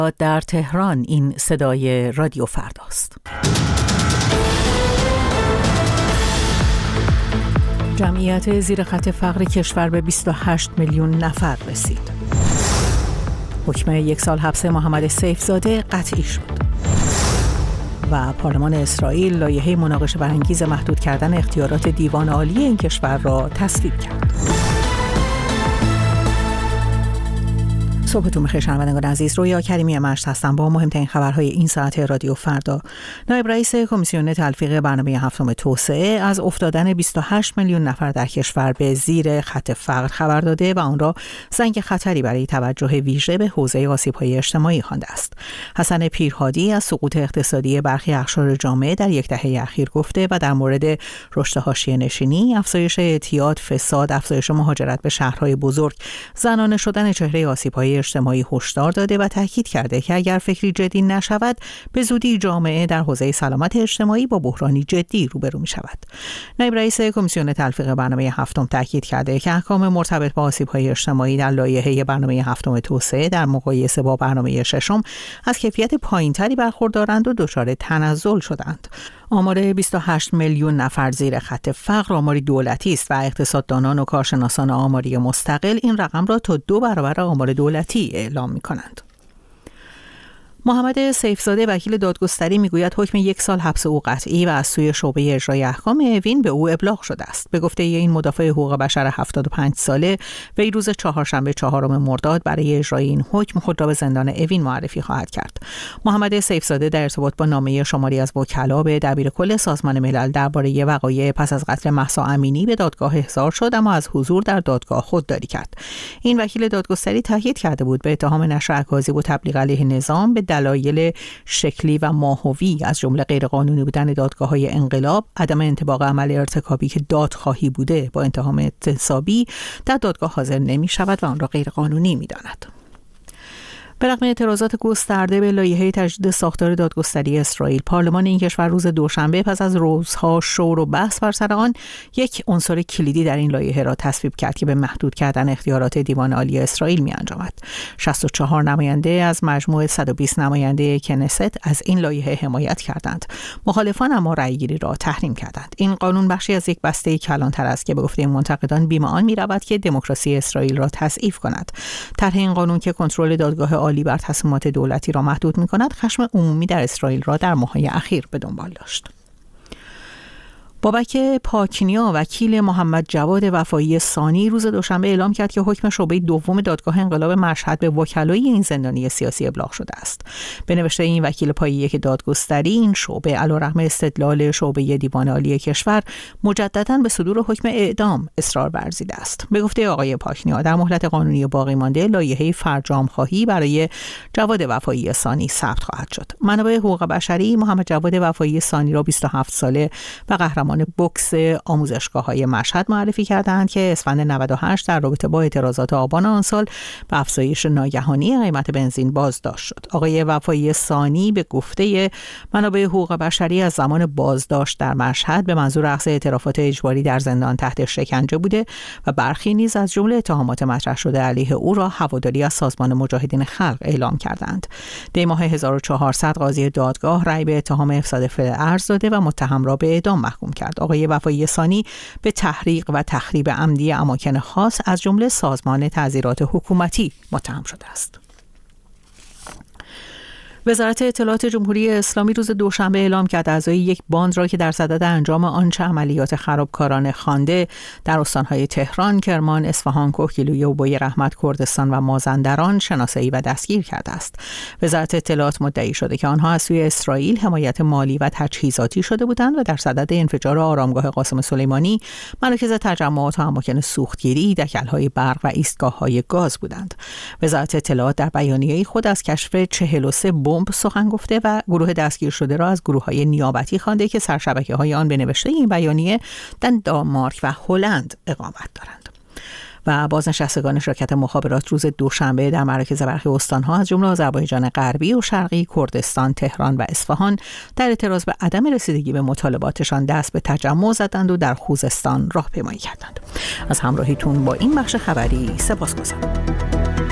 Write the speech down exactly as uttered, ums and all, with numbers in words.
در تهران این صدای رادیو فرداست. جمعیت زیر خط فقر کشور به بیست و هشت میلیون نفر رسید. حکم یک سال حبس محمد سیفزاده قطعی شد. و پارلمان اسرائیل لایحه مناقشه برانگیز محدود کردن اختیارات دیوان عالی این کشور را تصویب کرد. صبحتون بخیر شنوندگان عزیز، رویا کریمی مشت هستم با مهمترین خبرهای این ساعت رادیو فردا. نایب رئیس کمیسیون تلفیق برنامه هفتم توسعه از افتادن بیست و هشت میلیون نفر در کشور به زیر خط فقر خبر داده و آن را زنگ خطری برای توجه ویژه به حوزه آسیب‌های اجتماعی خوانده است. حسن پیرهادی از سقوط اقتصادی برخی اقشار جامعه در یک دهه اخیر گفته و در مورد رشد حاشیه‌نشینی، افزایش اعتیاد، فساد، افزایش مهاجرت به شهرهای بزرگ، زنانه شدن چهره آسیب‌های اجتماعی هشدار داده و تاکید کرده که اگر فکری جدی نشود به زودی جامعه در حوزه سلامت اجتماعی با بحرانی جدی روبرو می شود. نایب رئیس کمیسیون تلفیق برنامه هفتم تاکید کرده که احکام مرتبط با آسیب‌های اجتماعی در لایحه برنامه هفتم توسعه در مقایسه با برنامه ششم از کیفیت پایین‌تری برخوردارند و دچار تنزل شدند. آمار بیست و هشت میلیون نفر زیر خط فقر آماری دولتی است و اقتصاددانان و کارشناسان آماری مستقل این رقم را تا دو برابر آمار دولتی اعلام می‌کنند. محمد سیفزاده وکیل دادگستری میگوید حکم یک سال حبس او قطعی و از سوی شعبه اجرای احکام اوین به او ابلاغ شده است. به گفته این مدافع حقوق بشر هفتاد و پنج ساله، وی روز چهارشنبه چهارم مرداد برای اجرای این حکم خود را به زندان اوین معرفی خواهد کرد. محمد سیفزاده در ارتباط با نامه شماری از وکلا به دبیرکل سازمان ملل درباره وقایع پس از قتل مهسا امینی به دادگاه احضار شد اما از حضور در دادگاه خودداری کرد. این وکیل دادگستری تاکید کرده بود به اتهام نشر اکاذیب و تبلیغ علیه نظام به دلایل شکلی و ماهوی از جمله غیرقانونی بودن دادگاه‌های انقلاب، عدم انطباق عمل ارتکابی که دادخواهی بوده با اتهام اعتصابی در دادگاه حاضر نمی‌شود و آن را غیرقانونی می‌داند. به رغم اعتراضات گسترده به لایحه تجدید ساختار دادگستری اسرائیل، پارلمان این کشور روز دوشنبه پس از روزها شور و بحث بر سر آن یک عنصر کلیدی در این لایحه را تصویب کرد که به محدود کردن اختیارات دیوان عالی اسرائیل می‌انجامد. شصت و چهار نماینده از مجموع صد و بیست نماینده کنست از این لایحه حمایت کردند. مخالفان اما رأیگیری را تحریم کردند. این قانون بخشی از یک بسته کلانتر است که به گفته منتقدان بیم آن می‌رود که دموکراسی اسرائیل را تضعیف کند. طرح این قانون که کنترل دادگاه عالی بر تصمیمات دولتی را محدود می‌کند، خشم عمومی در اسرائیل را در ماه‌های اخیر به دنبال داشت. بابک پاکنیا وکیل محمد جواد وفایی ثانی روز دوشنبه اعلام کرد که حکم شعبه دوم دادگاه انقلاب مشهد به وکلای این زندانی سیاسی ابلاغ شده است. به نوشته این وکیل پایه یک دادگستری، این شعبه علیرغم استدلال شعبه دیوان عالی کشور مجدداً به صدور حکم اعدام اصرار ورزیده است. به گفته آقای پاکنیا در مهلت قانونی باقی مانده لایحه فرجام خواهی برای جواد وفایی ثانی ثبت خواهد شد. منابع حقوق بشری محمد جواد وفایی ثانی را بیست و هفت ساله و قهرمان بوکس آموزشگاه‌های مشهد معرفی کردند که اسفند نود و هشت در رابطه با اعتراضات آبان آن سال به افزایش ناگهانی قیمت بنزین بازداشت شد. آقای وفایی ثانی به گفته منابع حقوق بشری از زمان بازداشت در مشهد به منظور اخذ اعترافات اجباری در زندان تحت شکنجه بوده و برخی نیز از جمله اتهامات مطرح شده علیه او را هواداری از سازمان مجاهدین خلق اعلام کردند. دی ماه هزار و چهارصد قاضی دادگاه رأی به اتهام افساد فعل ارز داده و متهم را به اعدام محکوم کرد. آقای وفایی ثانی به تحریق و تخریب عمدی اماکن خاص از جمله سازمان تعزیرات حکومتی متهم شده است. وزارت اطلاعات جمهوری اسلامی روز دوشنبه اعلام کرد اعضای یک باند را که در صدد انجام آنچه عملیات خرابکارانه خوانده در استانهای تهران، کرمان، اصفهان، کهگیلویه و بوی رحمت، کردستان و مازندران شناسایی و دستگیر کرده است. وزارت اطلاعات مدعی شده که آنها از سوی اسرائیل حمایت مالی و تجهیزاتی شده بودند و در صدد انفجار آرامگاه قاسم سلیمانی، مراکز تجمعات و اماکن سوختگیری، دکل‌های برق و ایستگاه‌های گاز بودند. وزارت اطلاعات در بیانیه‌ای خود از کشف چهل و سه بمب سخن گفته و گروه دستگیر شده را از گروه‌های نیابتی خوانده که سرشبکه‌های آن به نوشته این بیانیه در دانمارک و هلند اقامت دارند. و بازنشستگان شرکت مخابرات روز دوشنبه در مراکز برخی استان‌ها از جمله آذربایجان غربی و شرقی، کردستان، تهران و اصفهان در اعتراض به عدم رسیدگی به مطالباتشان دست به تجمع زدند و در خوزستان راهپیمایی کردند. از همراهیتون با این بخش خبری سپاسگزارم.